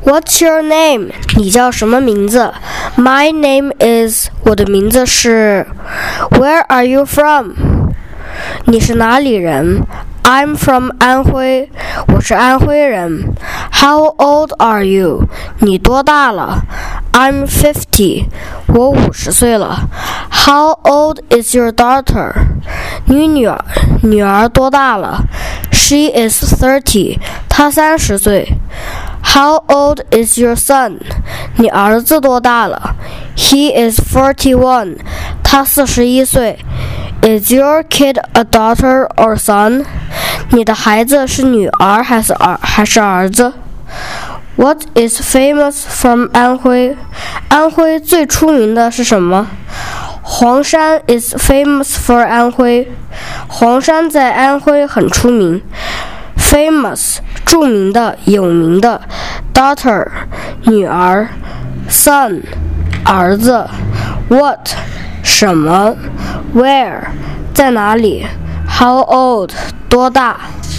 What's your name? 你叫什么名字 ？My name is 我的名字是。Where are you from? 你是哪里人？I'm from 安徽，我是安徽人。How old are you? 你多大了 ？I'm 50，我50岁了。How old is your daughter? 你女儿多大了 ？She is 30，她30岁。How old is your son? 你儿子多大了 ？He is 41，他41岁。Is your kid a daughter or son? 你的孩子是女儿还是儿子 ？What is famous from 安徽？安徽最出名的是什么？黄山 is famous for 安徽。黄山在安徽很出名。Famous 著名的、有名的。Daughter 女儿。Son 儿子。What 什么 ？Where 在哪里 ？How old 多大？